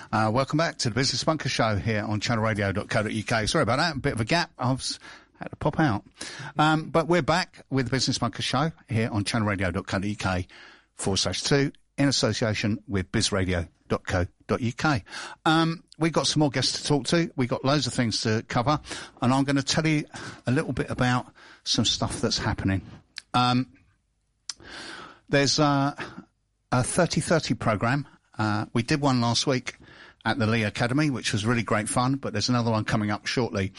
Welcome back to the Business Bunker Show here on channelradio.co.uk. Sorry about that, a bit of a gap. I had to pop out. But we're back with the Business Bunker Show here on channelradio.co.uk/2 in association with bizradio.co.uk. We've got some more guests to talk to. We've got loads of things to cover, and I'm going to tell you a little bit about some stuff that's happening. There's a 30/30 program. We did one last week at the Lee Academy, which was really great fun, but there's another one coming up shortly.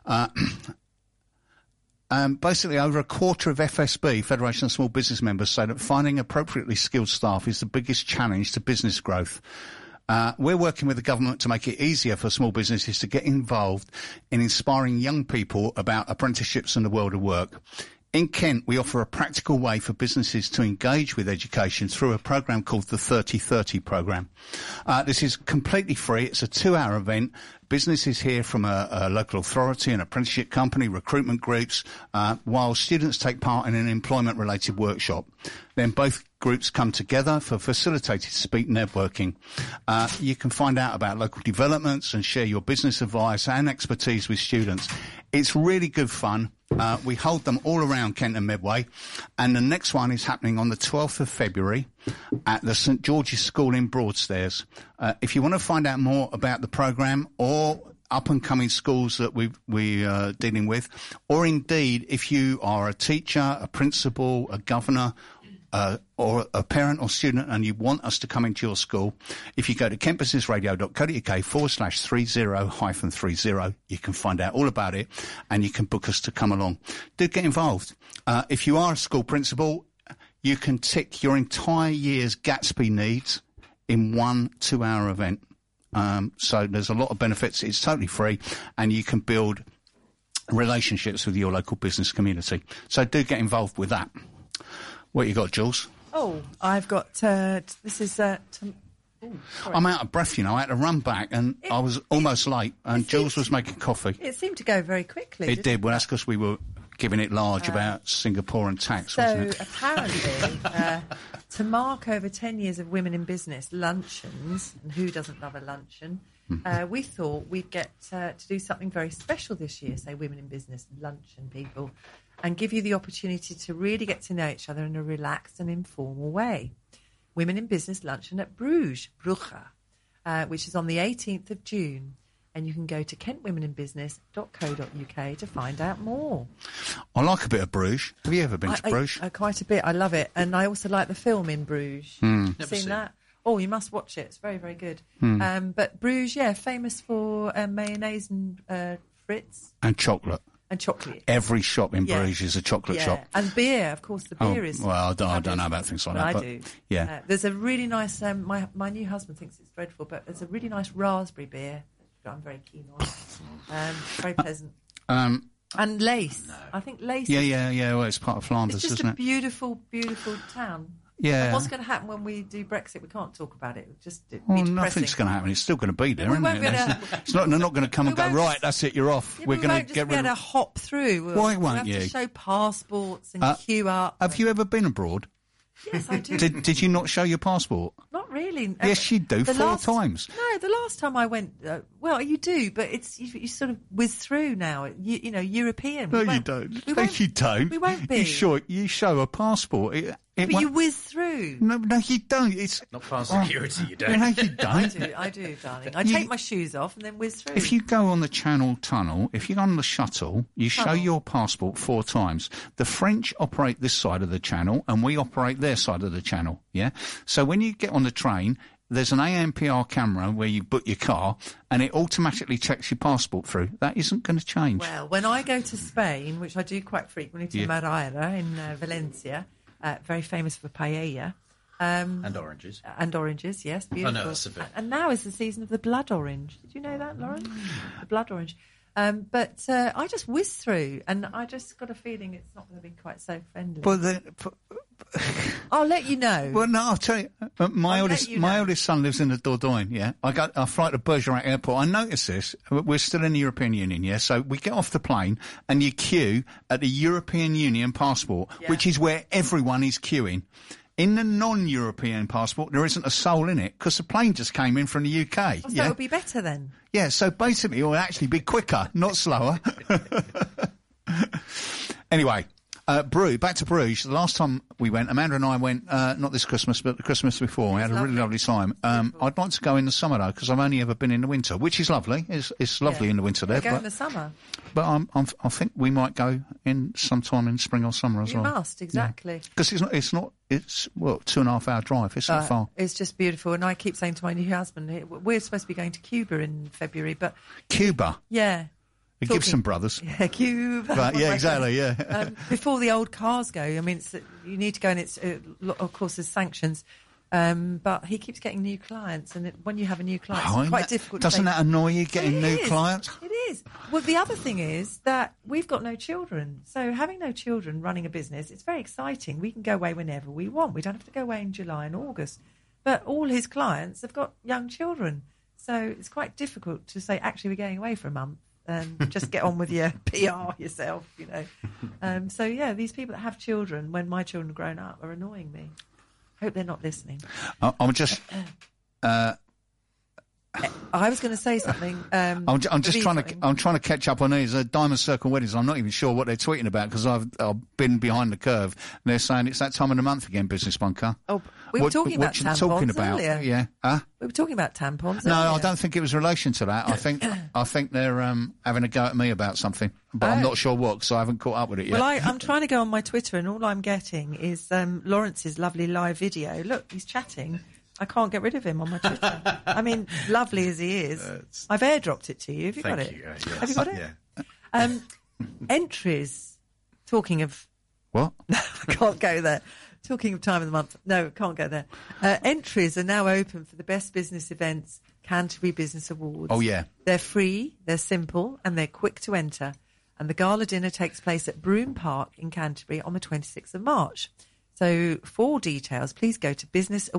Basically, over a quarter of FSB, Federation of Small Business members, say that finding appropriately skilled staff is the biggest challenge to business growth. We're working with the government to make it easier for small businesses to get involved in inspiring young people about apprenticeships and the world of work. In Kent, we offer a practical way for businesses to engage with education through a program called the 30/30 program. This is completely free. It's a 2-hour event. Businesses hear from a local authority, an apprenticeship company, recruitment groups, while students take part in an employment-related workshop. Then both groups come together for facilitated speak networking. You can find out about local developments and share your business advice and expertise with students. It's really good fun. We hold them all around Kent and Medway, and the next one is happening on the 12th of February at the St George's School in Broadstairs. If you want to find out more about the programme or up-and-coming schools that we're dealing with, or indeed if you are a teacher, a principal, a governor, or a parent or student and you want us to come into your school, if you go to kentbusinessradio.co.uk/30-30, you can find out all about it and you can book us to come along. Do get involved. If you are a school principal, you can tick your entire year's Gatsby needs in one 2-hour event. So there's a lot of benefits. It's totally free and you can build relationships with your local business community. So do get involved with that. What you got, Jules? Oh, I've got, this is, I'm out of breath, you know. I had to run back and I was almost late and Jules was making coffee. It seemed to go very quickly. It did. Well, that's because we were giving it large about Singapore and tax, wasn't it? So apparently, to mark over 10 years of women in business luncheons, and who doesn't love a luncheon, we thought we'd get to do something very special this year, say Women in Business luncheon people, and give you the opportunity to really get to know each other in a relaxed and informal way. Women in Business luncheon at Bruges, Brugge, which is on the 18th of June. And you can go to kentwomeninbusiness.co.uk to find out more. I like a bit of Bruges. Have you ever been to Bruges? Quite a bit. I love it. And I also like the film In Bruges. Never seen that? Oh, you must watch it. It's very, very good. But Bruges, famous for mayonnaise and frites. And chocolate. And chocolate. Every shop in Bruges is a chocolate shop. And beer, of course. The beer is... Well, I don't know about things like that. I do. Yeah. There's a really nice... my new husband thinks it's dreadful, but there's a really nice raspberry beer I'm very keen on. Very pleasant. And Lace. No. I think Lace. Yeah. Well, it's part of Flanders, isn't it? It's just a beautiful, beautiful town. Yeah. And what's going to happen when we do Brexit? We can't talk about it. Nothing's going to happen. It's still going to be there, isn't it? They're not going to come and go, right, that's it, you're off. We're going to get rid of... to hop through. Why won't you? Have to show passports and queue up. Have you ever been abroad? Yes, I do. Did you not show your passport? Not really. Yes, you do. 4 times. No, the last time I went, well, you do, but it's you sort of whiz through now. You know, European. No, you don't. No, you don't. We won't be. You show a passport. But you whiz through. No, you don't. It's not past security. You don't. No, you don't. I do, darling. I take my shoes off and then whiz through. If you go on the Channel Tunnel, if you're on the shuttle, you show your passport 4 times. The French operate this side of the channel, and we operate their side of the channel. Yeah. So when you get on the train, there's an ANPR camera where you book your car, and it automatically checks your passport through. That isn't going to change. Well, when I go to Spain, which I do quite frequently, to Madeira in Valencia. Very famous for paella. And oranges. And oranges, yes. Beautiful. I know, that's a bit. And now is the season of the blood orange. Did you know that, Lauren? The blood orange. But I just whizzed through, and I just got a feeling it's not going to be quite so friendly. I'll let you know. Well, no, I'll tell you. My oldest son lives in the Dordogne, yeah? I fly to Bergerac Airport. I noticed this. We're still in the European Union, yeah? So we get off the plane, and you queue at the European Union passport, which is where everyone is queuing. In the non-European passport, there isn't a soul in it because the plane just came in from the UK. So it would be better then. Yeah, so basically it will actually be quicker, not slower. Anyway, back to Bruges. The last time we went, Amanda and I went, not this Christmas, but the Christmas before. We had a really lovely time. I'd like to go in the summer, though, because I've only ever been in the winter, which is lovely. It's lovely in the winter there. Go in the summer. But I think we might go in sometime in spring or summer as well. You must, exactly. Because it's 2.5 hour drive. It's not far. It's just beautiful. And I keep saying to my new husband, we're supposed to be going to Cuba in February, but... Cuba? Yeah. The Gibson brothers. Yeah, Cuba. But, yeah, exactly, yeah. Before the old cars go, I mean, you need to go and it's, of course, there's sanctions. But he keeps getting new clients, and when you have a new client, it's quite difficult. Doesn't that annoy you, getting new clients? It is. Well, the other thing is that we've got no children. So having no children running a business, it's very exciting. We can go away whenever we want. We don't have to go away in July and August. But all his clients have got young children. So it's quite difficult to say, actually, we're going away for a month. Just get on with your PR yourself, you know. So, yeah, these people that have children, when my children are grown up, are annoying me. Hope they're not listening. I'm just... I was going to say something. I'm trying to catch up on these Diamond Circle weddings. I'm not even sure what they're tweeting about because I've been behind the curve. And they're saying it's that time of the month again, Business Bunker. Oh, we were talking about tampons earlier. Yeah, we were talking about tampons. No, earlier. I don't think it was in relation to that. I think they're having a go at me about something, but I'm not sure what because I haven't caught up with it yet. Well, I'm trying to go on my Twitter, and all I'm getting is Lawrence's lovely live video. Look, he's chatting. I can't get rid of him on my Twitter. I mean, lovely as he is, I've airdropped it to you. Have you got it? Yes. Have you got it? Yeah. Entries. Talking of what? I can't go there. Talking of time of the month. No, can't go there. Entries are now open for the Best Business Events Canterbury Business Awards. Oh, yeah. They're free, they're simple, and they're quick to enter. And the gala dinner takes place at Broome Park in Canterbury on the 26th of March. So for details, please go to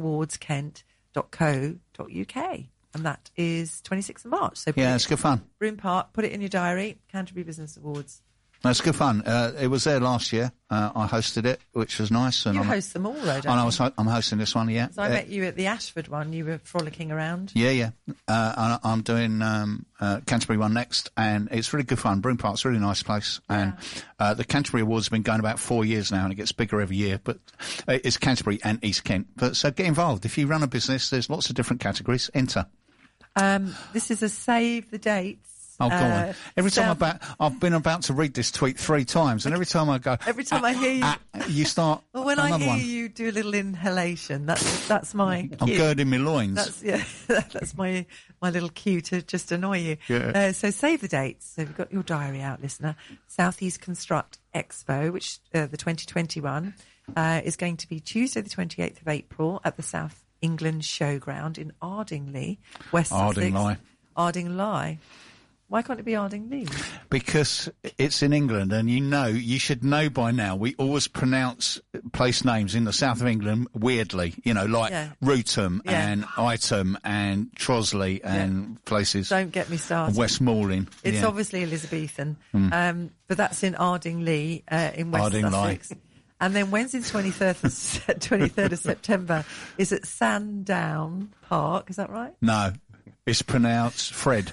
businessawards.kent.co.uk. And that is 26th of March. So yeah, it's good fun. Broome Park, put it in your diary, Canterbury Business Awards. That's good fun. It was there last year. I hosted it, which was nice. And you host them all, though, don't you? I'm hosting this one, yeah. So I met you at the Ashford one. You were frolicking around. Yeah. I'm doing Canterbury one next, and it's really good fun. Broome Park's a really nice place. And the Canterbury Awards have been going about 4 years now, and it gets bigger every year. But it's Canterbury and East Kent. But so get involved. If you run a business, there's lots of different categories. Enter. This is a save the dates. Oh, go on. Every time I've been about to read this tweet 3 times, and every time I go... Every time I hear you... you start... Well, when I hear you do a little inhalation, that's my cue. I'm girding my loins. That's my little cue to just annoy you. Yeah. So save the dates. So you've got your diary out, listener. South East Construct Expo, which the 2021, is going to be Tuesday the 28th of April at the South England Showground in Ardingly, West Sussex. Ardingly. Why can't it be Ardingly? Because it's in England, and you should know by now, we always pronounce place names in the south of England weirdly, like Rootham and Ightham and Trosley and places. Don't get me started. Westmoreland. It's obviously Elizabethan, but that's in Ardingly in West Sussex. And then Wednesday the 23rd of September is at Sandown Park, is that right? No. It's pronounced Fred.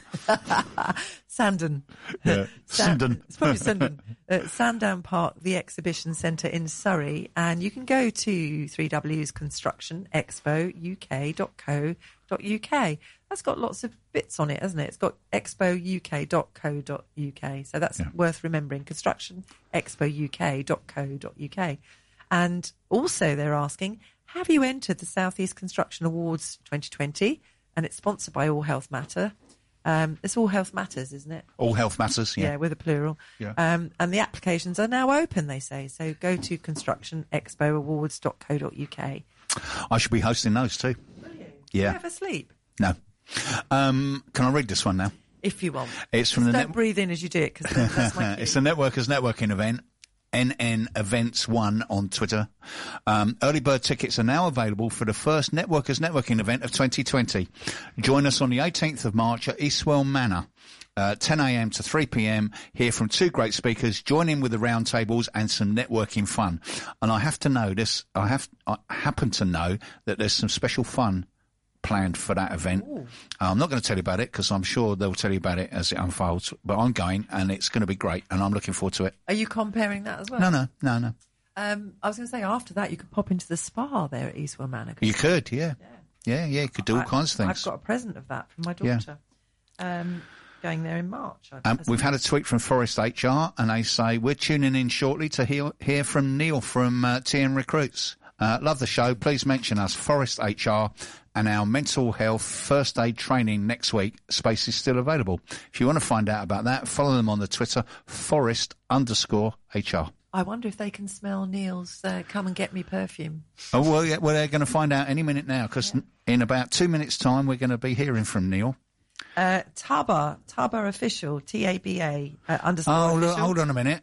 Sandon. Yeah. Sandon. It's probably Sandon. Sandown Park, the exhibition centre in Surrey. And you can go to 3W's Construction Expo UK.co.uk. That's got lots of bits on it, hasn't it? It's got expouk.co.uk. So that's worth remembering. Construction expouk.co.uk. And also they're asking, have you entered the South East Construction Awards 2020? And it's sponsored by All Health Matter. It's All Health Matters, isn't it? All Health Matters, yeah. Yeah, with a plural. Yeah. And the applications are now open, they say. So go to constructionexpoawards.co.uk. I should be hosting those too. Will you? Yeah. Do you ever sleep? No. Can I read this one now? If you want. It's from Don't breathe in as you do it, because that's my cue. It's the Networkers Networking event. NN Events 1 on Twitter. Early bird tickets are now available for the first Networkers Networking event of 2020. Join us on the 18th of March at Eastwell Manor. 10 a.m. to 3 p.m. Hear from two great speakers, join in with the roundtables and some networking fun. And I have to know this. I happen to know that there's some special fun planned for that event. I'm not going to tell you about it because I'm sure they'll tell you about it as it unfolds. But I'm going, and it's going to be great, and I'm looking forward to it. Are you comparing that as well? No. I was going to say, after that, you could pop into the spa there at Eastwell Manor. You could, yeah. You could do all kinds of things. I've got a present of that from my daughter. Going there in March. We've had a tweet from Forest HR, and they say, we're tuning in shortly to hear from Neil from TN Recruits. Love the show. Please mention us, Forest HR, and our mental health first aid training next week. Space is still available. If you want to find out about that, follow them on the Twitter, Forest_HR. I wonder if they can smell Neil's come and get me perfume. Oh, well, yeah, they're going to find out any minute now, because in about 2 minutes' time, we're going to be hearing from Neil. Taba official, TABA _ Oh, official. look, hold on a minute.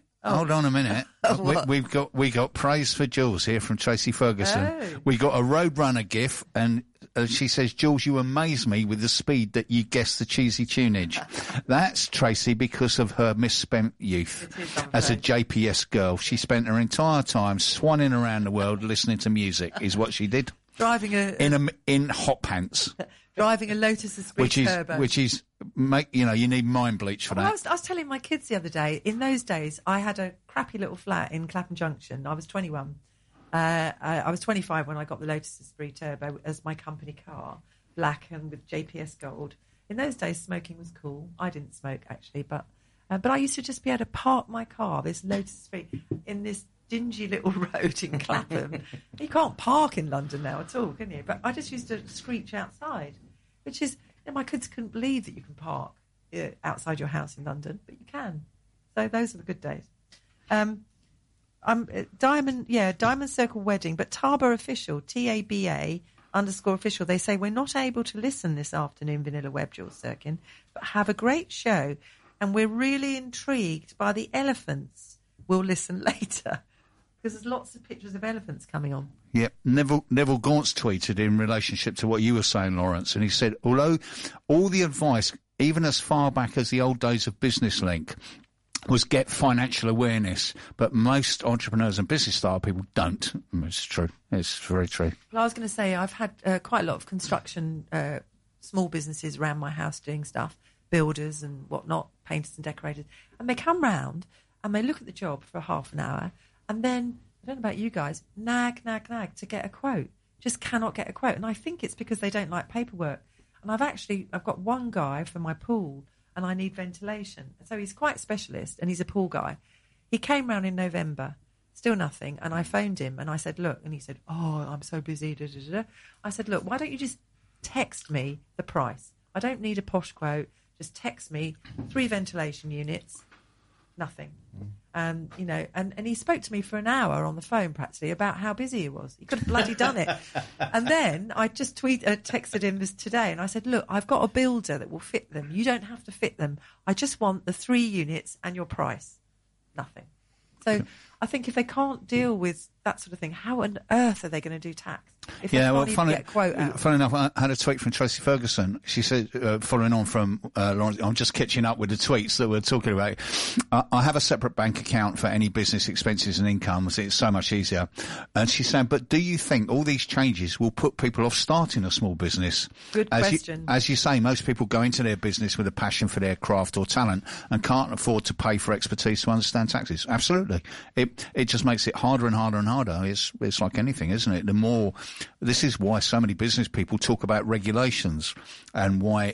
We got praise for Jules here from Tracy Ferguson. We got a Roadrunner gif, and she says, Jules, you amaze me with the speed that you guess the cheesy tunage. That's Tracy because of her misspent youth. As a JPS girl, she spent her entire time swanning around the world listening to music, is what she did. Driving in hot pants. Driving a Lotus Esprit Turbo. Which is, you need mind bleach for that. I was telling my kids the other day, in those days, I had a crappy little flat in Clapham Junction. I was 21. I was 25 when I got the Lotus Esprit Turbo as my company car, black and with JPS gold. In those days, smoking was cool. I didn't smoke, actually, but I used to just be able to park my car, this Lotus Esprit, in this dingy little road in Clapham. You can't park in London now at all, can you? But I just used to screech outside, which is, my kids couldn't believe that you can park outside your house in London, but you can. So those are the good days. Diamond Circle Wedding, but Taba official, TABA _ official. They say, we're not able to listen this afternoon, Vanilla Web, Jules Sirkin, but have a great show, and we're really intrigued by the elephants. We'll listen later. Because there's lots of pictures of elephants coming on. Yep. Neville Gauntz tweeted in relationship to what you were saying, Lawrence, and he said, although all the advice, even as far back as the old days of Business Link, was get financial awareness, but most entrepreneurs and business style people don't. It's true. It's very true. Well, I was going to say, I've had quite a lot of construction, small businesses around my house doing stuff, builders and whatnot, painters and decorators, and they come round and they look at the job for half an hour, and then, I don't know about you guys, nag to get a quote. Just cannot get a quote. And I think it's because they don't like paperwork. And I've got one guy for my pool, and I need ventilation. So he's quite specialist, and he's a pool guy. He came round in November, still nothing, and I phoned him, and I said, look, and he said, oh, I'm so busy. I said, look, why don't you just text me the price? I don't need a posh quote. Just text me 3 ventilation units. Nothing. And he spoke to me for an hour on the phone practically about how busy he was. He could have bloody done it. And then I just texted him this today, and I said, look, I've got a builder that will fit them. You don't have to fit them. I just want the 3 units and your price. Nothing. So I think if they can't deal with that sort of thing, how on earth are they going to do tax? If they can't even get a quote out? Funny enough, I had a tweet from Tracy Ferguson. She said, following on from Lawrence, I'm just catching up with the tweets that we're talking about. I have a separate bank account for any business expenses and incomes. It's so much easier. And she's saying, but do you think all these changes will put people off starting a small business? Good question. As you say, most people go into their business with a passion for their craft or talent and can't afford to pay for expertise to understand taxes. Absolutely. It just makes it harder and harder and harder. It's like anything, isn't it? This is why so many business people talk about regulations and why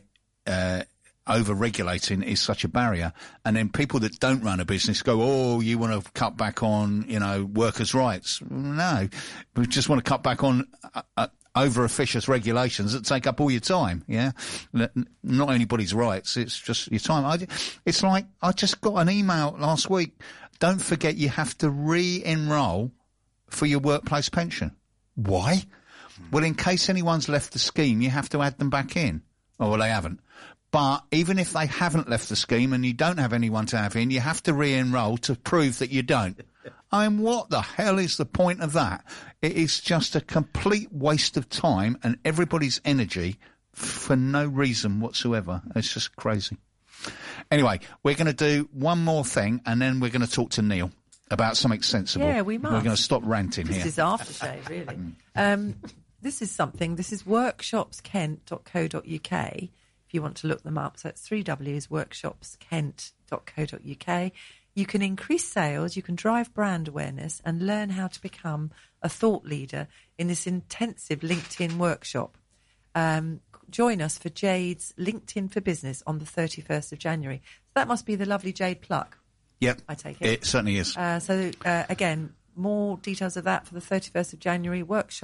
over-regulating is such a barrier. And then people that don't run a business go, oh, you want to cut back on, workers' rights. No, we just want to cut back on over-officious regulations that take up all your time, yeah? Not anybody's rights, it's just your time. It's like, I just got an email last week. Don't forget you have to re-enroll for your workplace pension. Why? Well, in case anyone's left the scheme, you have to add them back in. Oh, well, they haven't. But even if they haven't left the scheme and you don't have anyone to have in, you have to re-enroll to prove that you don't. I mean, what the hell is the point of that? It is just a complete waste of time and everybody's energy for no reason whatsoever. It's just crazy. Anyway, we're going to do one more thing, and then we're going to talk to Neil about something sensible. Yeah, we must. We're going to stop ranting here. This is aftershave, really. This is workshopskent.co.uk if you want to look them up. So it's 3 W's, workshopskent.co.uk. You can increase sales, you can drive brand awareness and learn how to become a thought leader in this intensive LinkedIn workshop. Join us for Jade's LinkedIn for Business on the 31st of January. So that must be the lovely Jade Pluck. Yep. I take it. It certainly is. Again, more details of that for the 31st of January,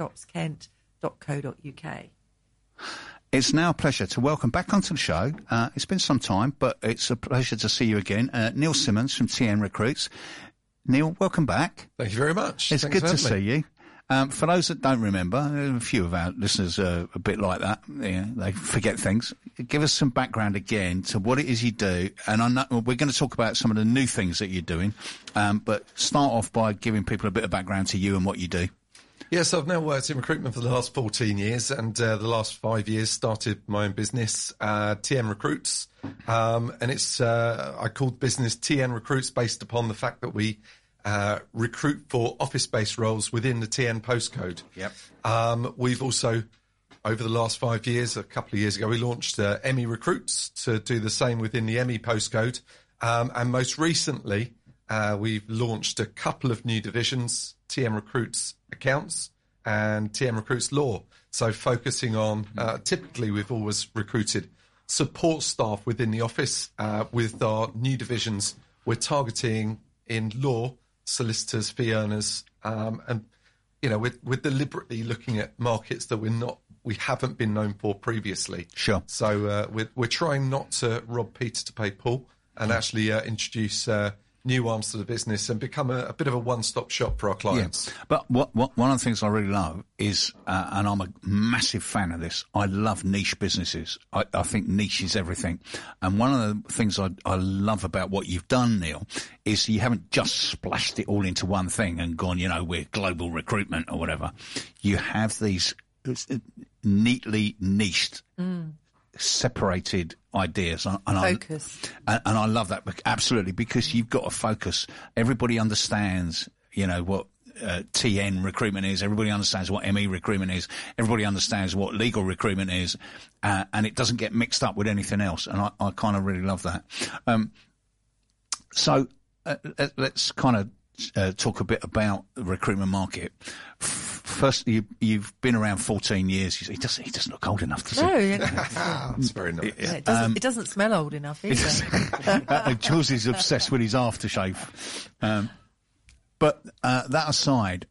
workshopskent.co.uk. It's now a pleasure to welcome back onto the show. It's been some time, but it's a pleasure to see you again. Neil Simmons from TN Recruits. Neil, welcome back. Thank you very much. It's Thanks good for to having see you. For those that don't remember, a few of our listeners are a bit like that. Yeah, they forget things. Give us some background again to what it is you do. And I know we're going to talk about some of the new things that you're doing. But start off by giving people a bit of background to you and what you do. Yes, I've now worked in recruitment for the last 14 years and the last 5 years started my own business, TN Recruits. And it's I called business TN Recruits based upon the fact that we recruit for office-based roles within the TN postcode. Yep. We've also, over the last 5 years, a couple of years ago, we launched ME Recruits to do the same within the ME postcode. And most recently, we've launched a couple of new divisions, TN Recruits Accounts and TN Recruits Law. So focusing on, typically we've always recruited support staff within the office. With our new divisions, we're targeting in law, solicitors, fee earners, and, you know, we're deliberately looking at markets that we haven't been known for previously. Sure. So we're trying not to rob Peter to pay Paul and actually introduce new arms to the business and become a bit of a one-stop shop for our clients. Yeah. But one of the things I really love is, and I'm a massive fan of this, I love niche businesses. I think niche is everything. And one of the things I love about what you've done, Neil, is you haven't just splashed it all into one thing and gone, you know, we're global recruitment or whatever. You have these neatly niched separated ideas and Focus. And I love that, absolutely, because you've got to focus. Everybody understands, you know, what TN recruitment is. Everybody understands what ME recruitment is. Everybody understands what legal recruitment is, and it doesn't get mixed up with anything else. And I kind of really love that. So let's kind of talk a bit about the recruitment market. First, you've been around 14 years. He doesn't look old enough, does he? No, That's very nice. Yeah, it doesn't smell old enough either. Jules is obsessed with his aftershave. But that aside,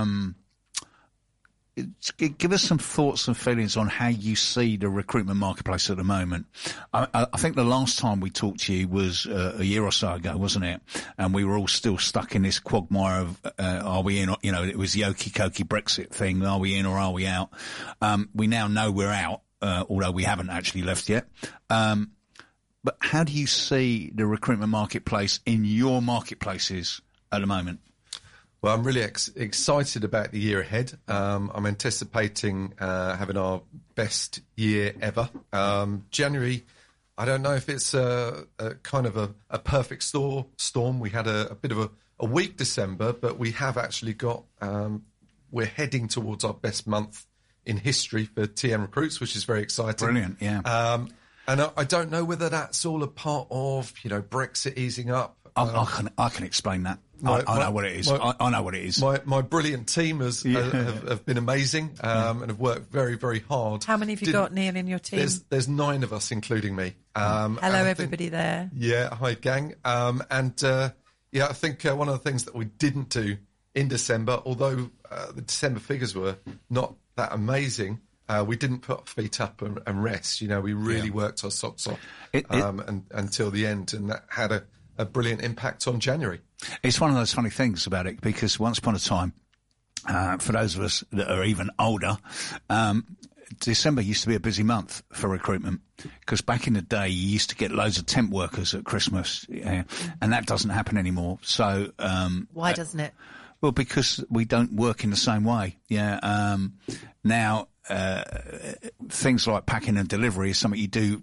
give us some thoughts and feelings on how you see the recruitment marketplace at the moment. I think the last time we talked to you was a year or so ago, wasn't it? And we were all still stuck in this quagmire of are we in? You know, it was the okey-cokey Brexit thing. Are we in or are we out? We now know we're out, although we haven't actually left yet. But how do you see the recruitment marketplace in your marketplaces at the moment? Well, I'm really excited about the year ahead. I'm anticipating having our best year ever. January, I don't know if it's a kind of a perfect storm. We had a bit of a weak December, but we have actually got, we're heading towards our best month in history for TN Recruits, which is very exciting. Brilliant, yeah. And I don't know whether that's all a part of, you know, Brexit easing up. I can explain that. I know what it is. I know what it is. My brilliant team have been amazing and have worked very, very hard. How many have you got, Neil, in your team? There's 9 of us, including me. Hello, everybody there. Yeah, hi, gang. I think one of the things that we didn't do in December, although the December figures were not that amazing, we didn't put our feet up and rest. You know, we really worked our socks off until the end, and that had a brilliant impact on January. It's one of those funny things about it, because once upon a time, for those of us that are even older, December used to be a busy month for recruitment, because back in the day you used to get loads of temp workers at Christmas, and that doesn't happen anymore. So why doesn't it? Well, because we don't work in the same way. Now things like packing and delivery is something you do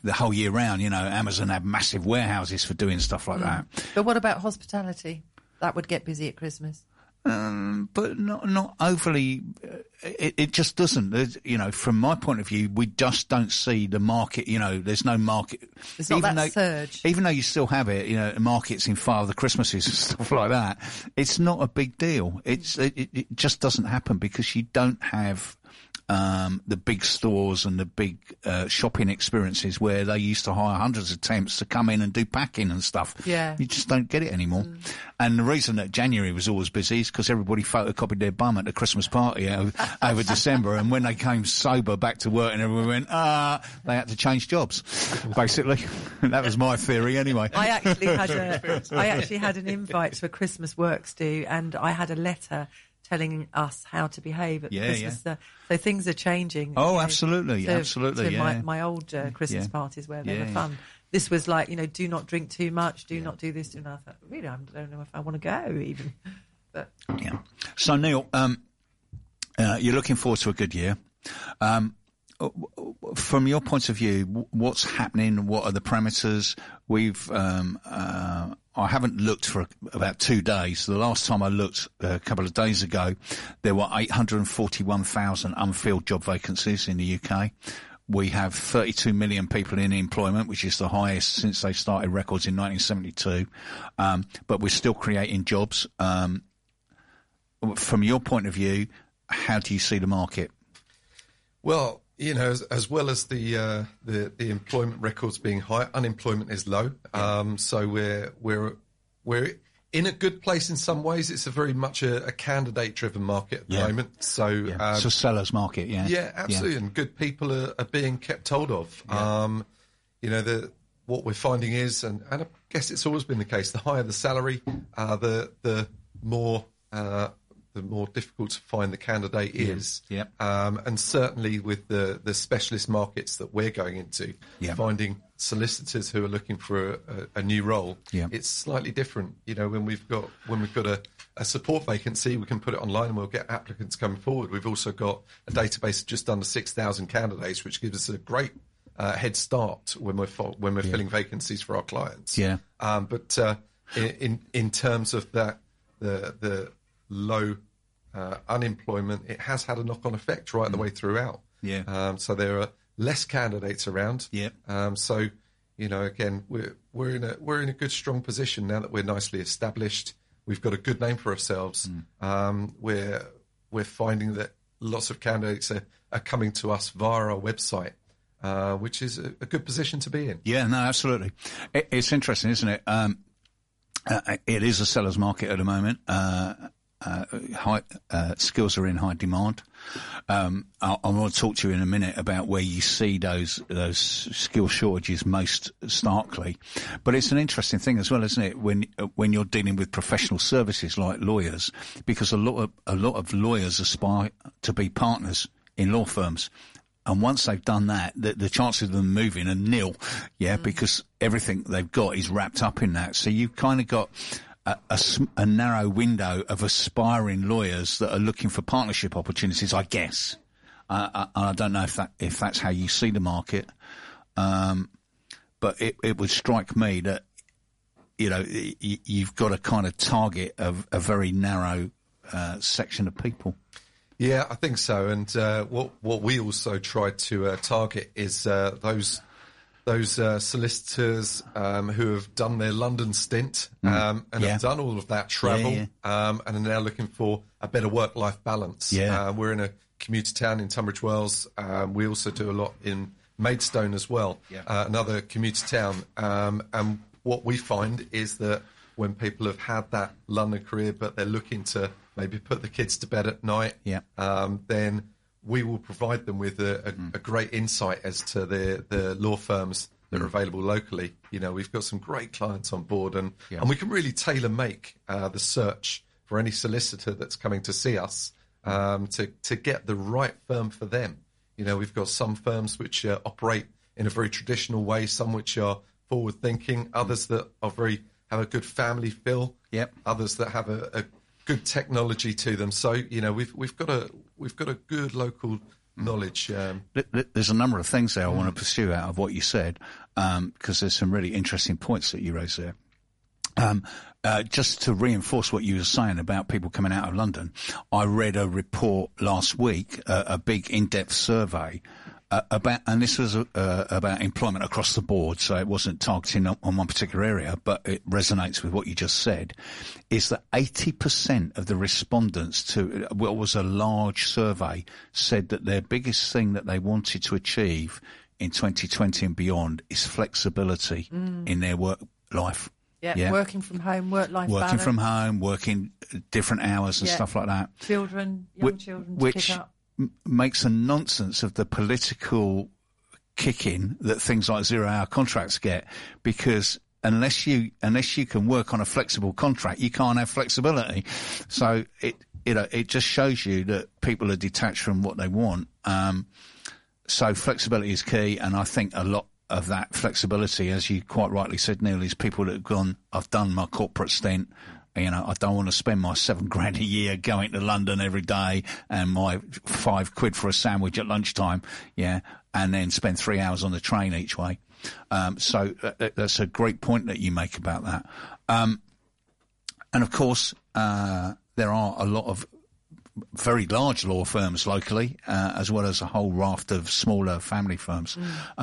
the whole year round. You know, Amazon have massive warehouses for doing stuff like that. But what about hospitality? That would get busy at Christmas. But not overly. It just doesn't. You know, from my point of view, we just don't see the market. You know, there's no market. There's not that surge. Even though you still have it, you know, markets in Father Christmases and stuff like that. It's not a big deal. It just doesn't happen because you don't have the big stores and the big shopping experiences where they used to hire hundreds of temps to come in and do packing and stuff. Yeah. You just don't get it anymore. And the reason that January was always busy is because everybody photocopied their bum at the Christmas party over December, and when they came sober back to work and everyone went, they had to change jobs, basically. That was my theory anyway. I actually had an invite to a Christmas works do, and I had a letter telling us how to behave at Christmas. Yeah. So things are changing. Oh, absolutely, absolutely. To my old Christmas parties where they were fun. This was like, you know, do not drink too much, do not do this, do not. I thought, really, I don't know if I want to go even. But yeah. So Neil, you're looking forward to a good year. From your point of view, what's happening? What are the parameters? I haven't looked for about 2 days. The last time I looked a couple of days ago, there were 841,000 unfilled job vacancies in the UK. We have 32 million people in employment, which is the highest since they started records in 1972. But we're still creating jobs. From your point of view, how do you see the market? Well, you know, as well as the employment records being high, unemployment is low. So we're in a good place in some ways. It's a very much a candidate-driven market at the moment. So it's a seller's market. Yeah, absolutely. Yeah. And good people are being kept hold of. Yeah. You know, what we're finding is, and I guess it's always been the case, the higher the salary, the more difficult to find the candidate is. Yep. And certainly with the specialist markets that we're going into, finding solicitors who are looking for a new role, it's slightly different. You know, when we've got a support vacancy, we can put it online and we'll get applicants coming forward. We've also got a database of just under 6,000 candidates, which gives us a great head start when we're filling vacancies for our clients. Yeah. But in terms of that, the low unemployment, it has had a knock-on effect right the way throughout. Yeah. So there are less candidates around. Yeah. So, you know, again, we're in a good, strong position now that we're nicely established. We've got a good name for ourselves. We're finding that lots of candidates are coming to us via our website, which is a good position to be in. Yeah. No, absolutely. It's interesting, isn't it? It is a seller's market at the moment. Skills are in high demand. I want to talk to you in a minute about where you see those skill shortages most starkly. But it's an interesting thing as well, isn't it? When you're dealing with professional services like lawyers, because a lot of lawyers aspire to be partners in law firms. And once they've done that, the chances of them moving are nil. Yeah, because everything they've got is wrapped up in that. So you've kind of got a narrow window of aspiring lawyers that are looking for partnership opportunities, I guess. I don't know if that's how you see the market, but it would strike me that, you know, you've got to kind of target a very narrow section of people. Yeah, I think so. And what we also try to target is those solicitors who have done their London stint and have done all of that travel and are now looking for a better work-life balance. Yeah. We're in a commuter town in Tunbridge Wells. We also do a lot in Maidstone as well, another commuter town. And what we find is that when people have had that London career but they're looking to maybe put the kids to bed at night, then we will provide them with a great insight as to the law firms that are available locally. You know, we've got some great clients on board, and we can really tailor-make the search for any solicitor that's coming to see us to get the right firm for them. You know, we've got some firms which operate in a very traditional way, some which are forward-thinking, others that are have a good family feel, others that have a good technology to them. So, you know, we've got a good local knowledge. There's a number of things there I want to pursue out of what you said, because there's some really interesting points that you raised there. Just to reinforce what you were saying about people coming out of London, I read a report last week, a big in-depth survey about, and this was about employment across the board, so it wasn't targeting on one particular area, but it resonates with what you just said, is that 80% of the respondents to what was a large survey said that their biggest thing that they wanted to achieve in 2020 and beyond is flexibility in their work life. Yeah, working from home, work-life balance. Working from home, working different hours and stuff like that. Children, young children to pick up. Makes a nonsense of the political kick-in that things like zero-hour contracts get, because unless you can work on a flexible contract, you can't have flexibility. So it just shows you that people are detached from what they want. So flexibility is key, and I think a lot of that flexibility, as you quite rightly said, Neil, is people that have gone, I've done my corporate stint, I don't want to spend my $7,000 a year going to London every day and my £5 for a sandwich at lunchtime, and then spend 3 hours on the train each way. So that's a great point that you make about that. And of course, there are a lot of very large law firms locally, as well as a whole raft of smaller family firms.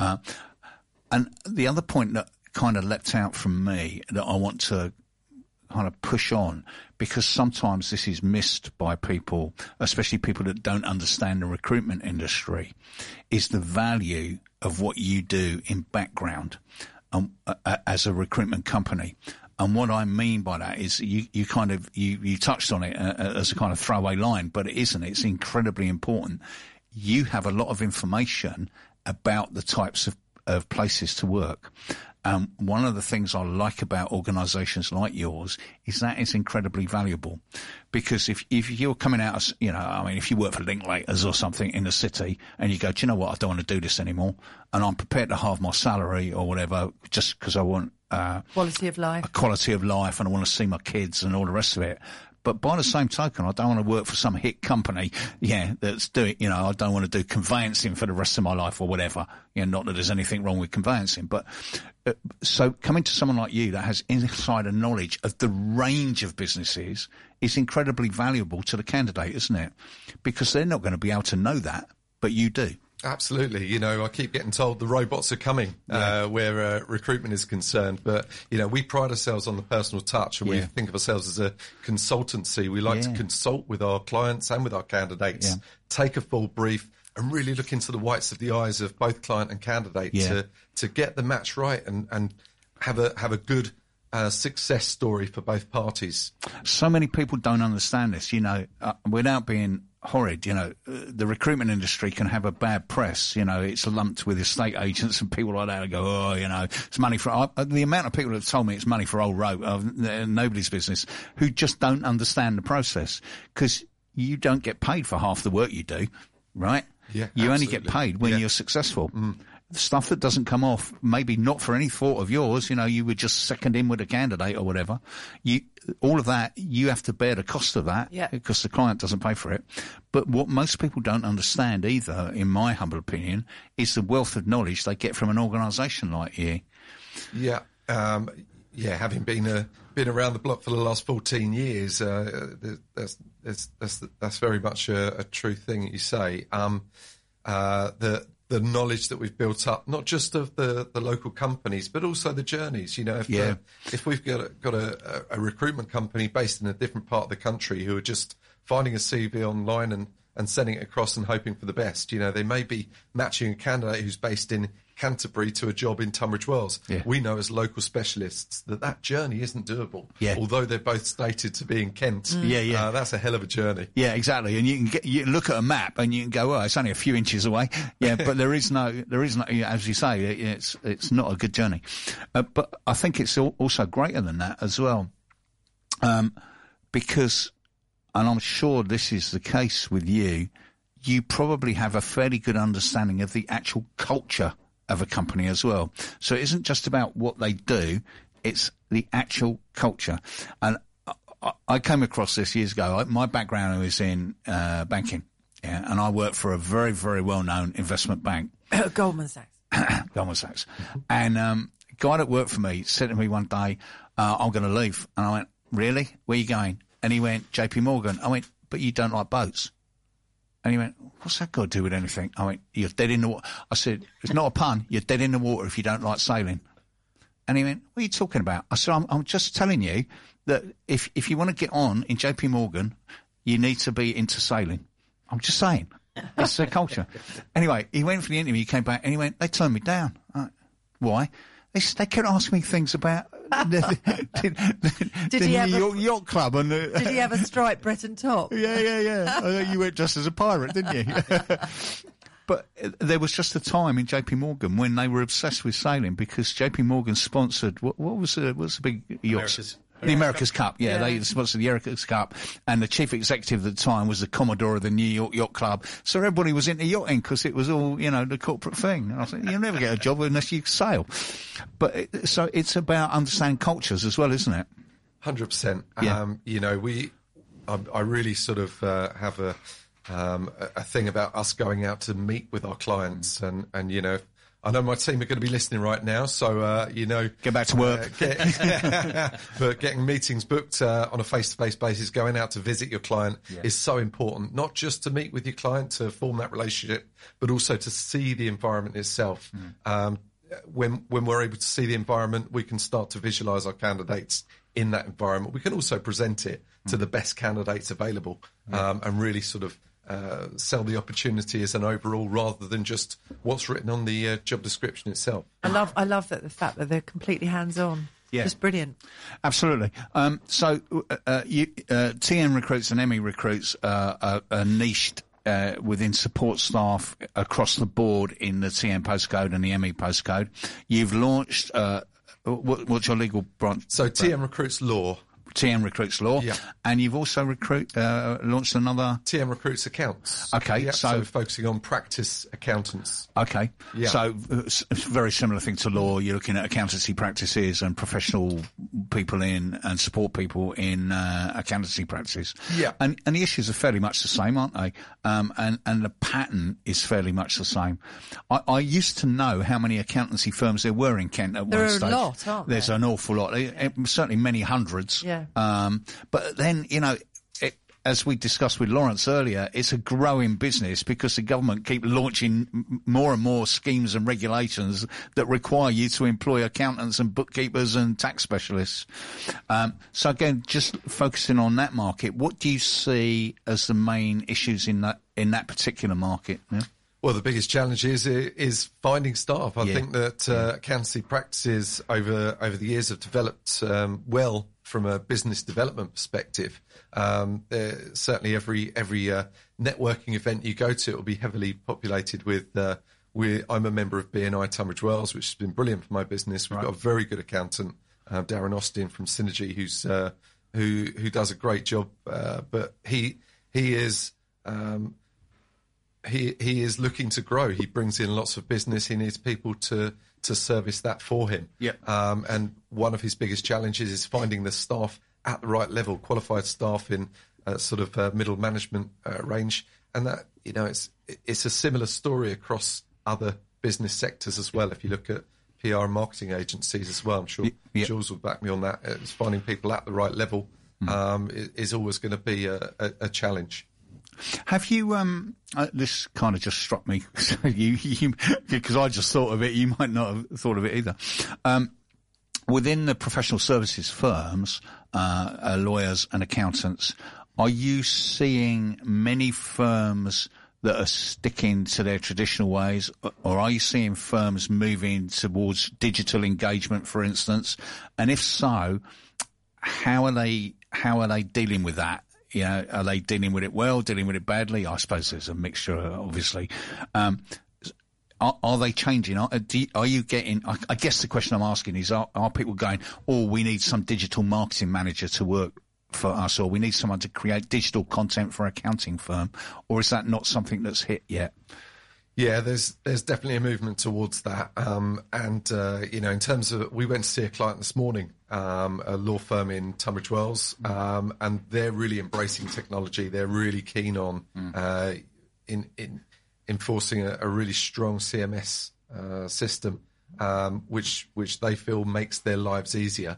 And the other point that kind of leapt out from me that I want to kind of push on, because sometimes this is missed by people, especially people that don't understand the recruitment industry, is the value of what you do in background as a recruitment company. And what I mean by that is you touched on it as a kind of throwaway line, but it isn't. It's incredibly important. You have a lot of information about the types of places to work. One of the things I like about organisations like yours is that it's incredibly valuable, because if you're coming out as, if you work for Linklaters or something in the city and you go, do you know what, I don't want to do this anymore, and I'm prepared to halve my salary or whatever just because I want quality of life, and I want to see my kids and all the rest of it. But by the same token, I don't want to work for some hit company, that's doing, I don't want to do conveyancing for the rest of my life or whatever. Not that there's anything wrong with conveyancing, but so coming to someone like you that has insider knowledge of the range of businesses is incredibly valuable to the candidate, isn't it? Because they're not going to be able to know that, but you do. Absolutely. I keep getting told the robots are coming where recruitment is concerned. But, we pride ourselves on the personal touch, and we think of ourselves as a consultancy. We like to consult with our clients and with our candidates, take a full brief and really look into the whites of the eyes of both client and candidate to get the match right and have a good success story for both parties. So many people don't understand this, without being horrid, the recruitment industry can have a bad press. It's lumped with estate agents and people like that who go, it's money for, the amount of people that have told me it's money for old rope, nobody's business, who just don't understand the process, because you don't get paid for half the work you do, right? Yeah, you only get paid when you're successful. The stuff that doesn't come off, maybe not for any fault of yours, you were just second in with a candidate or whatever. All of that, you have to bear the cost of that because the client doesn't pay for it. But what most people don't understand either, in my humble opinion, is the wealth of knowledge they get from an organisation like you. Yeah. Having been around the block for the last 14 years, that's very much a true thing that you say. The knowledge that we've built up, not just of the local companies, but also the journeys. If we've got a recruitment company based in a different part of the country who are just finding a CV online and sending it across and hoping for the best, they may be matching a candidate who's based in Canterbury to a job in Tunbridge Wells. We know as local specialists that journey isn't doable. Although they're both stated to be in Kent. That's a hell of a journey. Yeah, exactly. And you can look at a map and you can go, it's only a few inches away. But there is no, as you say, it's not a good journey. But I think it's also greater than that as well. Because, and I'm sure this is the case with you probably have a fairly good understanding of the actual culture of a company as well. So it isn't just about what they do, it's the actual culture. And I came across this years ago. My background was in banking, and and I worked for a very, very well-known investment bank. Goldman Sachs. Goldman Sachs. And a guy that worked for me said to me one day, I'm going to leave. And I went, really? Where are you going? And he went, JP Morgan. I went, but you don't like boats. And he went, what's that got to do with anything? I went, you're dead in the water. I said, it's not a pun. You're dead in the water if you don't like sailing. And he went, what are you talking about? I said, I'm just telling you that if you want to get on in JP Morgan, you need to be into sailing. I'm just saying. It's their culture. Anyway, he went for the interview, he came back, and he went, they turned me down. Why? They kept asking me things about the New York Yacht Club. And did he have a striped Breton top? Yeah. You went dressed as a pirate, didn't you? But there was just a time in JP Morgan when they were obsessed with sailing because JP Morgan sponsored, what was the big yacht? The America's Cup, yeah. They sponsored the America's Cup, and the chief executive at the time was the Commodore of the New York Yacht Club. So everybody was into yachting because it was all, the corporate thing. And I said, you'll never get a job unless you sail. But so it's about understanding cultures as well, isn't it? 100%. Yeah. I really sort of have a thing about us going out to meet with our clients, and I know my team are going to be listening right now, so, get back to work. But getting meetings booked on a face-to-face basis, going out to visit your client is so important, not just to meet with your client, to form that relationship, but also to see the environment itself. When we're able to see the environment, we can start to visualise our candidates in that environment. We can also present it to the best candidates available and really sort of sell the opportunity as an overall rather than just what's written on the job description itself. I love that the fact that they're completely hands-on. Yeah. Just brilliant. Absolutely. So TM Recruits and ME Recruits are niched within support staff across the board in the TM postcode and the ME postcode. You've launched what's your legal branch? So TM Recruits Law. TM Recruits Law, and you've also launched another TM Recruits Accounts. Okay, so focusing on practice accountants. Okay, so it's a very similar thing to law. You're looking at accountancy practices and professional people in and support people in accountancy practices. Yeah, and the issues are fairly much the same, aren't they? And the pattern is fairly much the same. I used to know how many accountancy firms there were in Kent at one stage. There are a lot, aren't there? There's an awful lot. Certainly many hundreds. Yeah. But then, as we discussed with Lawrence earlier, it's a growing business because the government keep launching more and more schemes and regulations that require you to employ accountants and bookkeepers and tax specialists. So again, just focusing on that market, what do you see as the main issues in that particular market? Yeah? Well, the biggest challenge is finding staff. I think that accountancy practices over the years have developed well from a business development perspective. Certainly every networking event you go to, it will be heavily populated with I'm a member of BNI Tunbridge Wells, which has been brilliant for my business. We've got a very good accountant, Darren Austin from Synergy, who does a great job. But he is looking to grow. He brings in lots of business. He needs people to service that for him. And one of his biggest challenges is finding the staff at the right level, qualified staff in sort of middle management range. And that, it's a similar story across other business sectors as well. If you look at PR and marketing agencies as well, I'm sure Jules will back me on that. It's finding people at the right level is always going to be a challenge. Have you, this kind of just struck me, because I just thought of it, you might not have thought of it either. Within the professional services firms, lawyers and accountants, are you seeing many firms that are sticking to their traditional ways, or are you seeing firms moving towards digital engagement, for instance? And if so, how are they dealing with that? Are they dealing with it well, dealing with it badly? I suppose there's a mixture, obviously. Are they changing? Are you getting, I guess the question I'm asking is, are people going, we need some digital marketing manager to work for us, or we need someone to create digital content for an accounting firm? Or is that not something that's hit yet? Yeah, there's definitely a movement towards that. In terms of, we went to see a client this morning, a law firm in Tunbridge Wells, and they're really embracing technology. They're really keen on enforcing a really strong CMS system, which they feel makes their lives easier.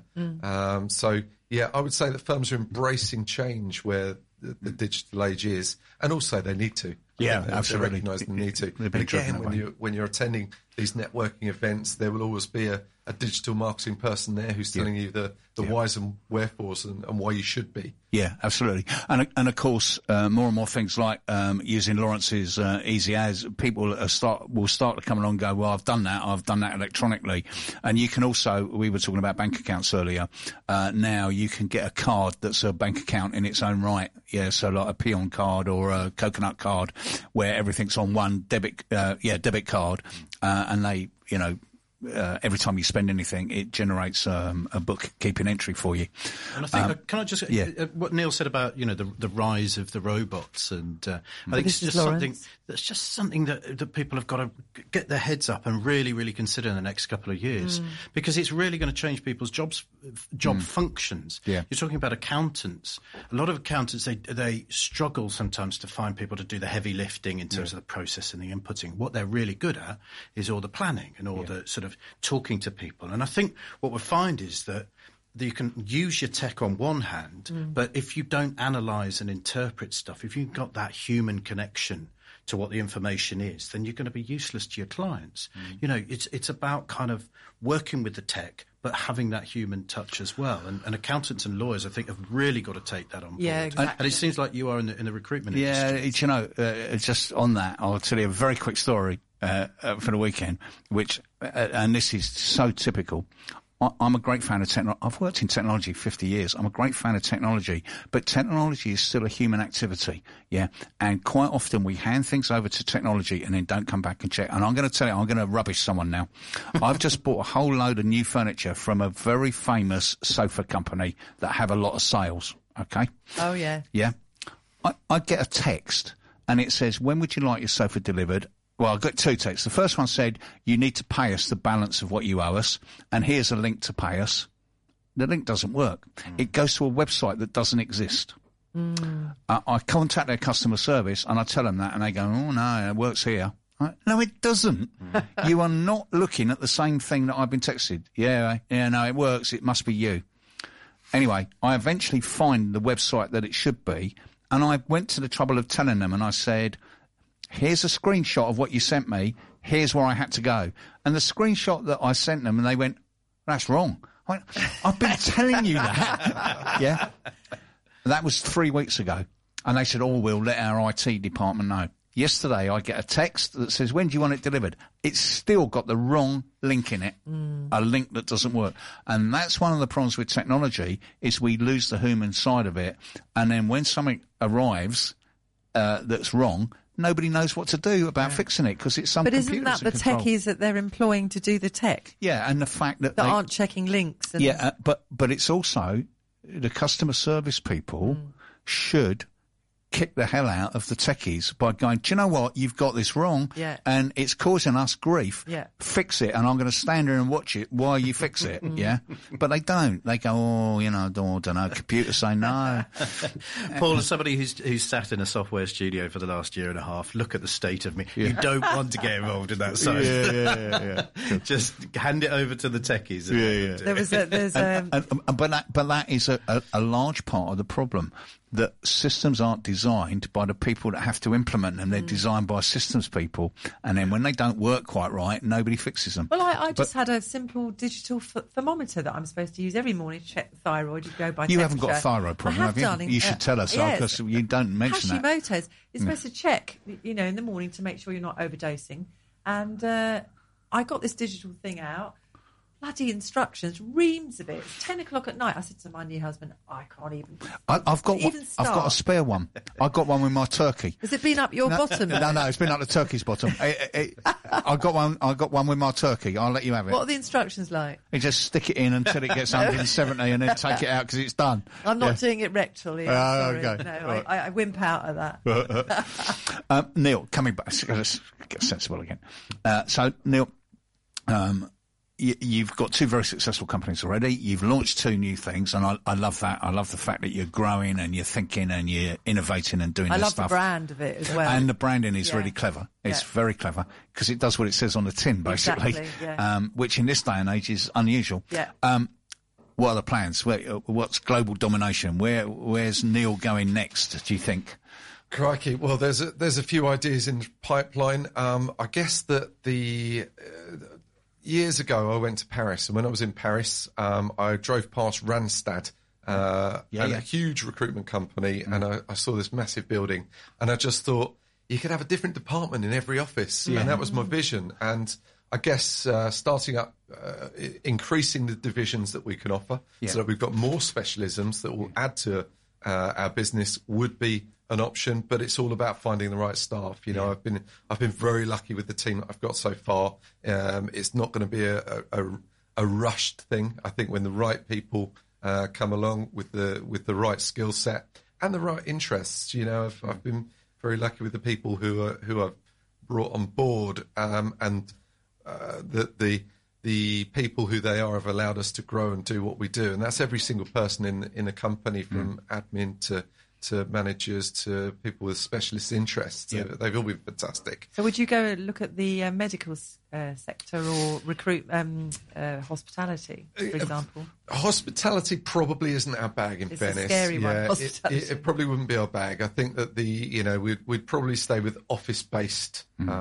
So yeah, I would say that firms are embracing change where the digital age is, and also they need to. Yeah, They absolutely. recognise they need to. They've And been driven again, that way. when you're attending these networking events, there will always be a digital marketing person there who's telling you the whys and wherefores and why you should be. Yeah, absolutely. And of course, more and more things like using Lawrence's Easy As, people will start to come along and go, well, I've done that electronically. And you can also, we were talking about bank accounts earlier, now you can get a card that's a bank account in its own right. Yeah, so like a Peon card or a Coconut card where everything's on one debit card, and they, every time you spend anything, it generates a bookkeeping entry for you. And I think, can I just, what Neil said about, the rise of the robots, and I think it's just something that people have got to get their heads up and really, really consider in the next couple of years, because it's really going to change people's job functions. Yeah. You're talking about accountants. A lot of accountants, they struggle sometimes to find people to do the heavy lifting in terms of the processing, the inputting. What they're really good at is all the planning and all the sort of talking to people. And I think what we find is that you can use your tech on one hand, but if you don't analyse and interpret stuff, if you've got that human connection to what the information is, then you're going to be useless to your clients. It's about kind of working with the tech, but having that human touch as well. And accountants and lawyers, I think, have really got to take that on board. Yeah, exactly. And it seems like you are in the recruitment industry. Yeah, just on that, I'll tell you a very quick story for the weekend, which, and this is so typical. I'm a great fan of technology. I've worked in technology 50 years. I'm a great fan of technology, but technology is still a human activity, yeah? And quite often we hand things over to technology and then don't come back and check. And I'm going to tell you, I'm going to rubbish someone now. I've just bought a whole load of new furniture from a very famous sofa company that have a lot of sales, okay? Oh, yeah. Yeah. I get a text and it says, when would you like your sofa delivered? Well, I got two texts. The first one said, you need to pay us the balance of what you owe us, and here's a link to pay us. The link doesn't work. It goes to a website that doesn't exist. I contact their customer service, and I tell them that, and they go, oh, no, it works here. No, it doesn't. You are not looking at the same thing that I've been texted. Yeah, no, it works. It must be you. Anyway, I eventually find the website that it should be, and I went to the trouble of telling them, and I said, here's a screenshot of what you sent me. Here's where I had to go. And the screenshot that I sent them, and they went, that's wrong. I've been telling you that. Yeah. That was 3 weeks ago. And they said, we'll let our IT department know. Yesterday, I get a text that says, when do you want it delivered? It's still got the wrong link in it, a link that doesn't work. And that's one of the problems with technology, is we lose the human side of it. And then when something arrives that's wrong, nobody knows what to do about fixing it, because it's some But computers isn't that the in control. techies that they're employing to do the tech Yeah, and the fact that that they aren't checking links? And Yeah, but it's also the customer service people should kick the hell out of the techies by going, do you know what? You've got this wrong, and it's causing us grief. Yeah. Fix it, and I'm going to stand here and watch it while you fix it. Yeah, but they don't. They go, I don't know. Computers say no. Paul, as somebody who's sat in a software studio for the last year and a half, look at the state of me. You don't want to get involved in that side. Yeah. Just hand it over to the techies. But that is a large part of the problem. That systems aren't designed by the people that have to implement them. They're designed by systems people. And then when they don't work quite right, nobody fixes them. Well, I just had a simple digital thermometer that I'm supposed to use every morning to check the thyroid. You go by You temperature. haven't got a thyroid problem, I have, you? darling. You should tell us, because you don't mention that. Hashimoto's. It's supposed to check, in the morning to make sure you're not overdosing. And I got this digital thing out. Bloody instructions, reams of it. It's 10 o'clock at night. I said to my new husband, I can't even. I've got a spare one. I got one with my turkey. Has it been up your bottom? No, it's been up the turkey's bottom. I got one with my turkey. I'll let you have it. What are the instructions like? You just stick it in until it gets 170 and then take it out because it's done. I'm not doing it rectally. Sorry. Okay. No, Right. I wimp out of that. Neil, coming back, let's get sensible again. So, Neil, you've got two very successful companies already. You've launched two new things, and I love that. I love the fact that you're growing and you're thinking and you're innovating and doing this stuff. I love the brand of it as well. And the branding is really clever. It's very clever because it does what it says on the tin, basically, which in this day and age is unusual. Yeah. What are the plans? What's global domination? Where's Neil going next, do you think? Crikey. Well, there's a few ideas in the pipeline. I guess that years ago I went to Paris, and when I was in Paris, I drove past Randstad, a huge recruitment company, and I saw this massive building, and I just thought you could have a different department in every office, and that was my vision. And I guess starting up, increasing the divisions that we can offer, so that we've got more specialisms that will add to our business would be an option, but it's all about finding the right staff. You know, I've been very lucky with the team that I've got so far. It's not going to be a rushed thing. I think when the right people come along with the right skill set and the right interests, you know, I've been very lucky with the people who I've brought on board, and the people who they are have allowed us to grow and do what we do, and that's every single person in a company, from admin to managers to people with specialist interests. They've all been fantastic. So would you go look at the medical sector or recruit hospitality, for example? Hospitality probably isn't our bag, in fairness. It's a scary one, it probably wouldn't be our bag. I think that we'd probably stay with office-based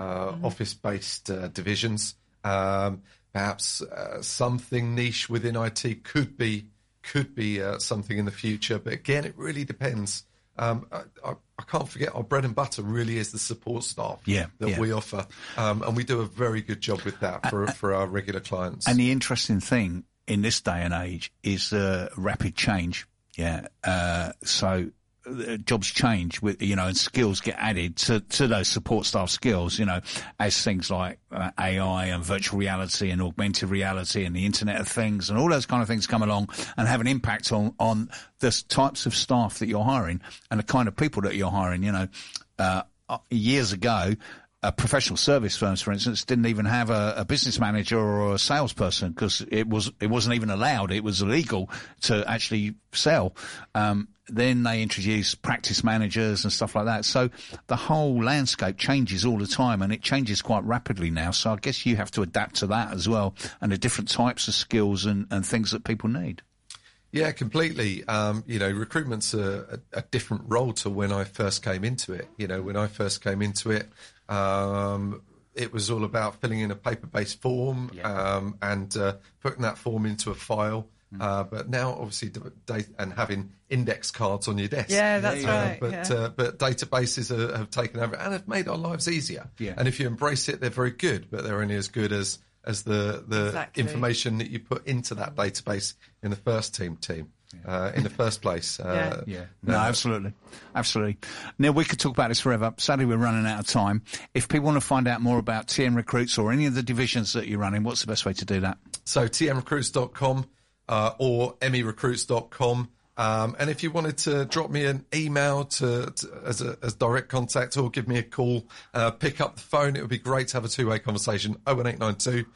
divisions. Perhaps something niche within IT could be something in the future, but again, it really depends. I can't forget our bread and butter really is the support staff that we offer, and we do a very good job with that for our regular clients. And the interesting thing in this day and age is rapid change. So jobs change with, and skills get added to those support staff skills, as things like AI and virtual reality and augmented reality and the Internet of Things and all those kind of things come along and have an impact on the types of staff that you're hiring and the kind of people that you're hiring. Years ago, professional service firms, for instance, didn't even have a business manager or a salesperson because it wasn't even allowed. It was illegal to actually sell. Then they introduced practice managers and stuff like that. So the whole landscape changes all the time, and it changes quite rapidly now. So I guess you have to adapt to that as well, and the different types of skills and things that people need. Yeah, completely. Recruitment's a different role to when I first came into it. When I first came into it, it was all about filling in a paper-based form and putting that form into a file. But now, obviously, and having index cards on your desk. Yeah, that's right. But databases have taken over and have made our lives easier. Yeah. And if you embrace it, they're very good, but they're only as good as the information that you put into that database in the first team. In the first place. No, absolutely. Neil, we could talk about this forever. Sadly, we're running out of time. If people want to find out more about TM Recruits or any of the divisions that you're running, what's the best way to do that? So tmrecruits.com or emmyrecruits.com. And if you wanted to drop me an email as direct contact or give me a call, pick up the phone, it would be great to have a two-way conversation. 01892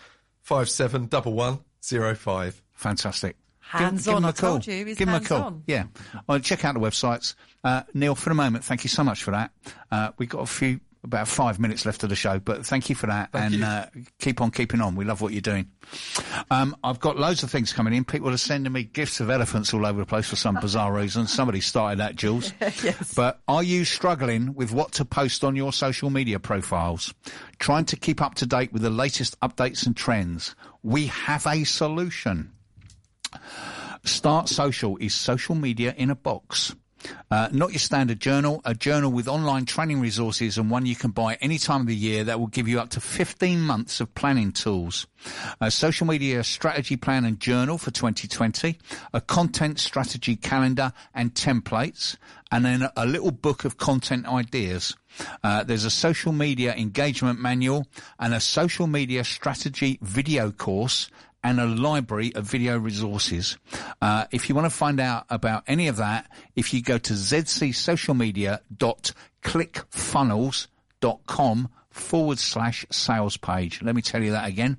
571105. Fantastic. Hands-on, I told you. Give him a call. Yeah. Well, check out the websites. Neil, for the moment, thank you so much for that. We've got about 5 minutes left of the show, but thank you for that. Keep on keeping on. We love what you're doing. I've got loads of things coming in. People are sending me gifts of elephants all over the place for some bizarre reason. Somebody started that, Jules. Yes. But are you struggling with what to post on your social media profiles? Trying to keep up to date with the latest updates and trends? We have a solution. Start Social is social media in a box. Not your standard journal, a journal with online training resources and one you can buy any time of the year that will give you up to 15 months of planning tools. A social media strategy plan and journal for 2020, a content strategy calendar and templates, and then a little book of content ideas. There's a social media engagement manual and a social media strategy video course and a library of video resources. If you want to find out about any of that, if you go to zcsocialmedia.clickfunnels.com zcSocialmedia.clickfunnels.com/sales page. Let me tell you that again.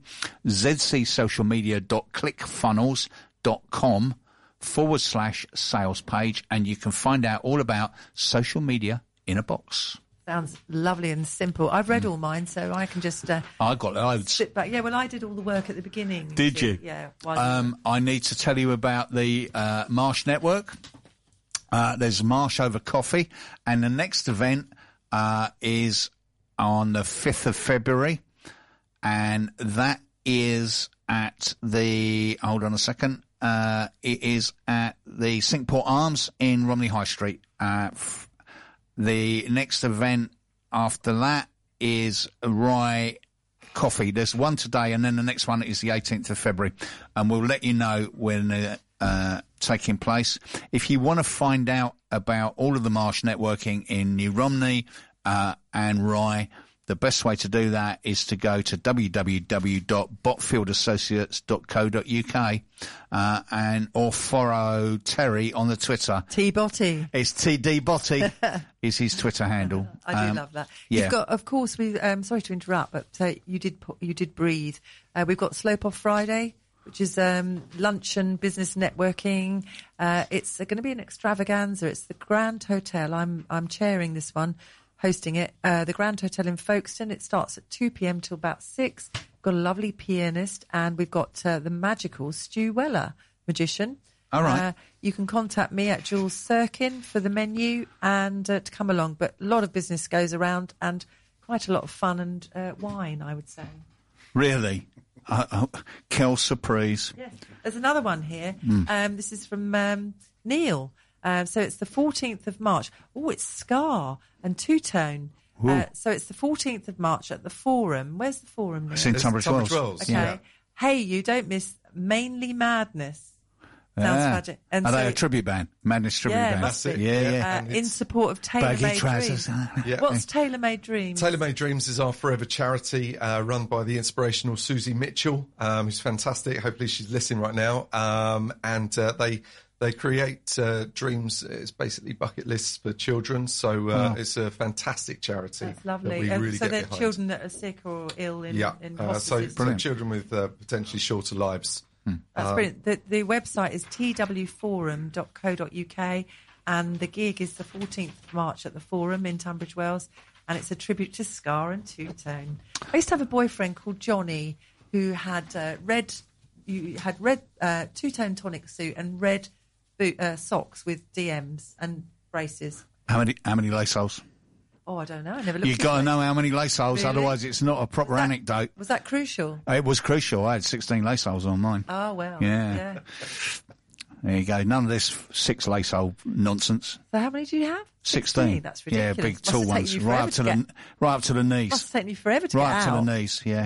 zcSocialmedia.clickfunnels.com/sales page, and you can find out all about social media in a box. Sounds lovely and simple. I've read all mine, so I can just I got loads. sit back. Yeah, well, I did all the work at the beginning. Did you? Yeah. I need to tell you about the Marsh Network. There's Marsh over coffee, and the next event is on the 5th of February, and that is at the, hold on a second, it is at the Sinkport Arms in Romney High Street. The next event after that is Rye Coffee. There's one today, and then the next one is the 18th of February, and we'll let you know when they're taking place. If you want to find out about all of the Marsh networking in New Romney and Rye, the best way to do that is to go to www.botfieldassociates.co.uk or follow Terry on the Twitter. T-Botty. It's TD Botty is his Twitter handle. I do love that. Yeah. You've got, of course, sorry to interrupt, but you did breathe. We've got Slope Off Friday, which is luncheon business networking. It's going to be an extravaganza. It's the Grand Hotel. I'm chairing this one, hosting it. The Grand Hotel in Folkestone. It starts at 2 p.m. till about 6. We've got a lovely pianist, and we've got the magical Stu Weller, magician. All right. You can contact me at Jules Sirkin for the menu and to come along. But a lot of business goes around and quite a lot of fun and wine, I would say. Really? Quelle surprise. Yes. There's another one here. This is from Neil. So it's the 14th of March. Oh, it's Scar and Two-Tone. So it's the 14th of March at the Forum. Where's the Forum, Neil? It's in Tunbridge Wells. Okay. Yeah. Hey, you don't miss Mainly Madness. Sounds magic. And Are so, they a tribute band? Madness tribute band. must be. Yeah. In support of Tailor Baggy Made trousers. Dreams. Yeah. What's Tailor Made Dreams? Tailor Made Dreams is our forever charity run by the inspirational Susie Mitchell, who's fantastic. Hopefully she's listening right now. And they create dreams. It's basically bucket lists for children. So it's a fantastic charity. That's lovely. That we really so get they're behind. children that are sick or ill in So hospices. for children with potentially shorter lives. That's brilliant. The website is twforum.co.uk, and the gig is the 14th of March at the Forum in Tunbridge Wells, and it's a tribute to Scar and Two-Tone. I used to have a boyfriend called Johnny who had red two-tone tonic suit and red socks with DMs and braces. How many lace holes? Oh, I don't know. I never looked. You've got to know how many lace holes, Really? otherwise it's not a proper anecdote. Was that crucial? It was crucial. I had 16 lace holes on mine. Oh, well. Yeah. There you go. None of this 6 lace hole nonsense. So how many do you have? 16. That's ridiculous. Yeah, big Must tall have taken ones, you right forever up to the knees. Must have taken you forever to Right get up out. to the knees. Yeah.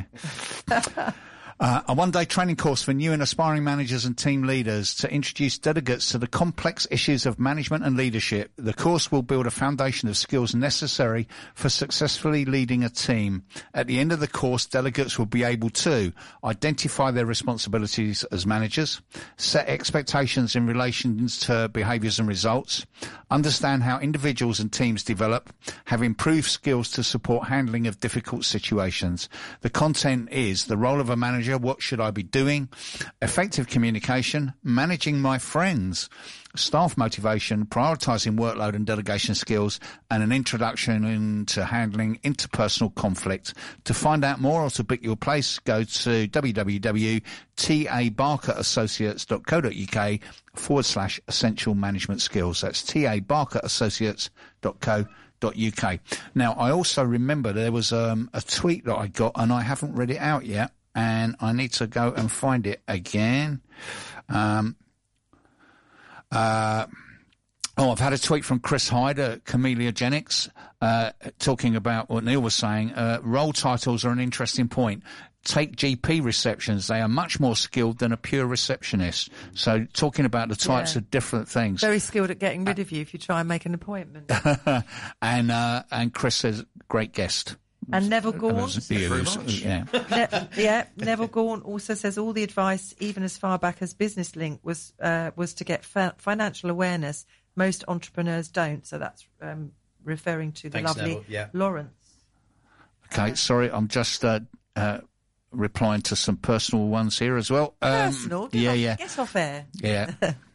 A one-day training course for new and aspiring managers and team leaders to introduce delegates to the complex issues of management and leadership. The course will build a foundation of skills necessary for successfully leading a team. At the end of the course, delegates will be able to identify their responsibilities as managers, set expectations in relation to behaviours and results, understand how individuals and teams develop, have improved skills to support handling of difficult situations. The content is the role of a manager. What should I be doing? Effective communication, managing my friends, staff motivation, prioritising workload and delegation skills, and an introduction into handling interpersonal conflict. To find out more or to book your place, go to www.tabarkerassociates.co.uk/essential management skills. That's tabarkerassociates.co.uk. Now, I also remember there was a tweet that I got, and I haven't read it out yet, and I need to go and find it again. I've had a tweet from Chris Hyde at Camellia Genics talking about what Neil was saying. Role titles are an interesting point. Take GP receptions. They are much more skilled than a pure receptionist. So talking about the types of different things. Very skilled at getting rid of you if you try and make an appointment. And Chris says, great guest. And Neville Gaunt. Yeah. Neville Gaunt also says all the advice, even as far back as Business Link, was to get financial awareness. Most entrepreneurs don't. So that's referring to the lovely Lawrence. Okay, sorry, I'm just replying to some personal ones here as well. Personal? Get off air. Yeah.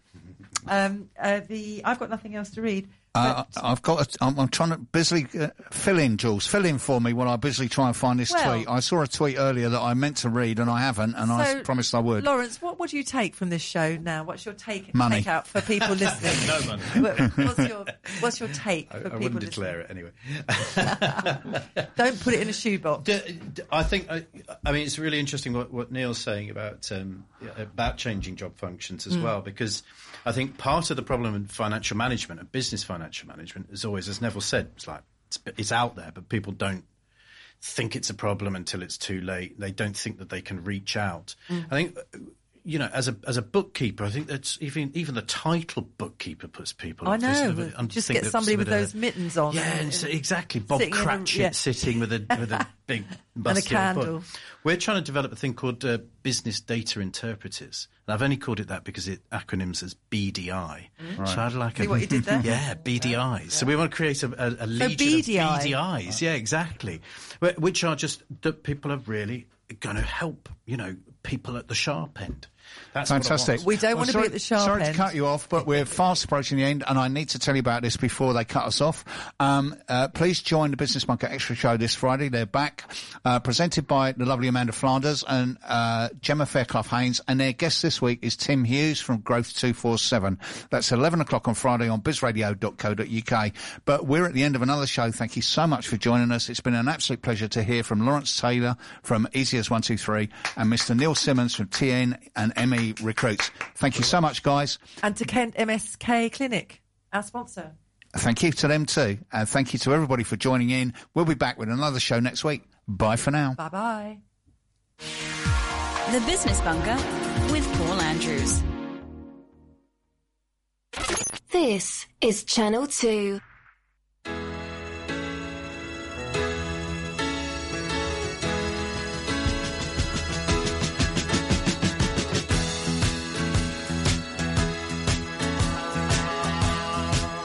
I've got nothing else to read. I'm trying to busily fill in for me while I busily try and find this tweet. I saw a tweet earlier that I meant to read and I haven't, and I promised I would. Lawrence, what do you take from this show now? What's your take out for people listening? No money. What's your take for people listening? I wouldn't declare it anyway. Don't put it in a shoebox. I think, it's really interesting what Neil's saying about changing job functions as well, because I think part of the problem in financial management and business financial management is always, as Neville said, it's out there, but people don't think it's a problem until it's too late. They don't think that they can reach out. I think, as a bookkeeper, I think that's even the title bookkeeper puts people. I know. Just get somebody with those mittens on. Yeah, exactly. Bob Cratchit sitting with a big and a candle. We're trying to develop a thing called business data interpreters. And I've only called it that because it acronyms as BDI. Right. So I'd like See what you did there? Yeah, BDIs. Yeah. So we want to create a legion of BDIs. Yeah, exactly. Which are just that people are really going to help, people at the sharp end. That's fantastic. We don't want to be at the sharp end. Sorry to cut you off, but we're fast approaching the end, and I need to tell you about this before they cut us off. Please join the Business Bunker Extra Show this Friday. They're back, presented by the lovely Amanda Flanders and Gemma Fairclough-Haynes, and their guest this week is Tim Hughes from Growth 247. That's 11 o'clock on Friday on bizradio.co.uk. But we're at the end of another show. Thank you so much for joining us. It's been an absolute pleasure to hear from Lawrence Taylor from Easy as 123 and Mr. Neil Simmons from TN and ME Recruits. Thank you so much, guys. And to Kent MSK Clinic, our sponsor. Thank you to them too. And thank you to everybody for joining in. We'll be back with another show next week. Bye for now. Bye-bye. The Business Bunker with Paul Andrews. This is Channel 2.